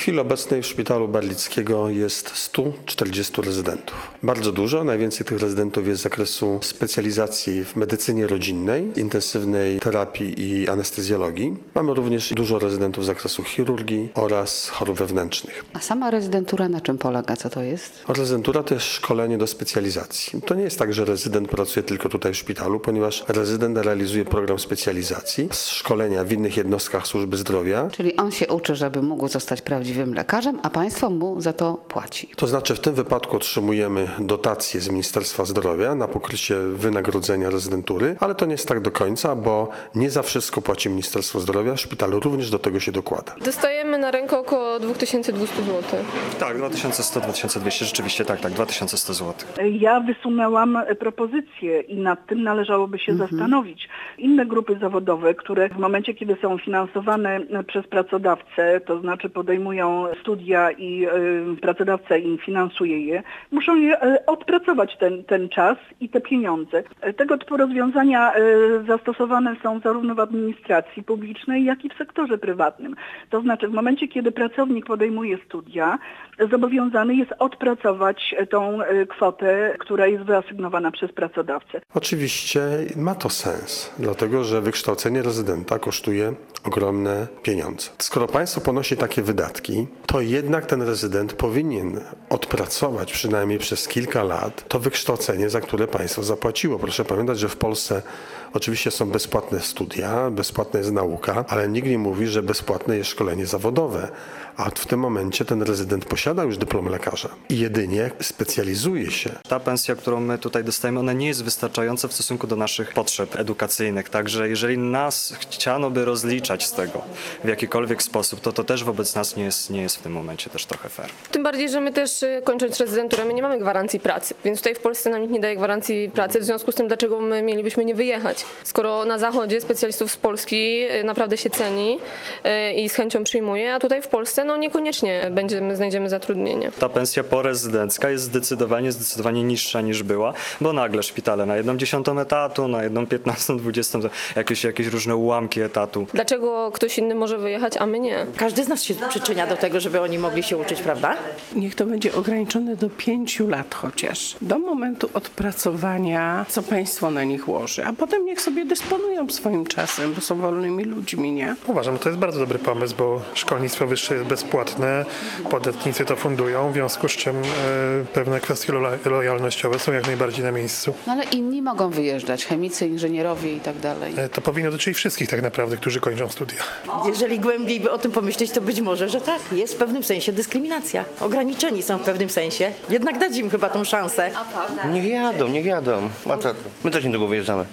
chwili obecnej w szpitalu Barlickiego jest 140 rezydentów. Bardzo dużo, najwięcej tych rezydentów jest z zakresu specjalizacji w medycynie rodzinnej, intensywnej terapii i anestezjologii. Mamy również dużo rezydentów z zakresu chirurgii oraz chorób wewnętrznych. A sama rezydentura na czym polega? Co to jest? Rezydentura to jest szkolenie do specjalizacji. To nie jest tak, że rezydent pracuje tylko tutaj w szpitalu, ponieważ rezydent realizuje program specjalizacji z szkolenia w innych jednostkach służby zdrowia. Czyli on się uczy, żeby mógł zostać prawdziwym lekarzem, a państwo mu za to płaci. To znaczy w tym wypadku otrzymujemy dotacje z Ministerstwa Zdrowia na pokrycie wynagrodzenia rezydentury, ale to nie jest tak do końca, bo nie za wszystko płaci Ministerstwo Zdrowia, szpital również do tego się dokłada. Dostajemy na rękę około 2200 zł. Tak, 2100-2200, rzeczywiście tak, 2100 zł. Ja wysunęłam propozycję i nad tym należałoby się zastanowić. Inne grupy zawodowe, które w momencie, kiedy są finansowane przez pracodawcę, to znaczy podejmują studia i pracodawca im finansuje je, muszą je odpracować ten czas i te pieniądze. Tego typu rozwiązania zastosowane są zarówno w administracji publicznej, jak i w sektorze prywatnym. To znaczy w momencie, kiedy pracownik podejmuje studia, zobowiązany jest odpracować tą kwotę, która jest wyasygnowana przez pracodawcę. Oczywiście ma to sens, dlatego że wykształcenie rezydenta kosztuje ogromne pieniądze. Skoro państwo ponosi takie wydatki, to jednak ten rezydent powinien odpracować przynajmniej przez kilka lat to wykształcenie, za które państwo zapłaciło. Proszę pamiętać, że w Polsce oczywiście są bezpłatne studia, bezpłatna jest nauka, ale nikt nie mówi, że bezpłatne jest szkolenie zawodowe. A w tym momencie ten rezydent posiada już dyplom lekarza i jedynie specjalizuje się. Ta pensja, którą my tutaj dostajemy, ona nie jest wystarczająca w stosunku do naszych potrzeb edukacyjnych. Także jeżeli nas chciano by rozliczać z tego w jakikolwiek sposób, to też wobec nas nie jest w tym momencie też trochę fair. Tym bardziej, że my też kończąc rezydenturę, my nie mamy gwarancji pracy, więc tutaj w Polsce nam nikt nie daje gwarancji pracy, w związku z tym dlaczego my mielibyśmy nie wyjechać, skoro na zachodzie specjalistów z Polski naprawdę się ceni i z chęcią przyjmuje, a tutaj w Polsce niekoniecznie znajdziemy zatrudnienie. Ta pensja porezydencka jest zdecydowanie niższa niż była, bo nagle szpitale na 1/10 etatu, na 1/15, 20, jakieś różne ułamki etatu. Dlaczego ktoś inny może wyjechać, a my nie? Każdy z nas się przyczynia do tego, żeby oni mogli się uczyć, prawda? Niech to będzie ograniczone do 5 lat chociaż. Do momentu odpracowania, co państwo na nich łoży. A potem niech sobie dysponują swoim czasem, bo są wolnymi ludźmi, nie? Uważam, że to jest bardzo dobry pomysł, bo szkolnictwo wyższe jest bezpłatne, podatnicy to fundują, w związku z czym pewne kwestie lojalnościowe są jak najbardziej na miejscu. No ale inni mogą wyjeżdżać, chemicy, inżynierowie i tak dalej. To powinno dotyczyć wszystkich tak naprawdę, którzy kończą studia. Jeżeli głębiej by o tym pomyśleć, to być może, że tak. Jest w pewnym sensie dyskryminacja. Ograniczeni są w pewnym sensie. Jednak dać im chyba tą szansę. Niech jadą. A co? My też niedługo wyjeżdżamy.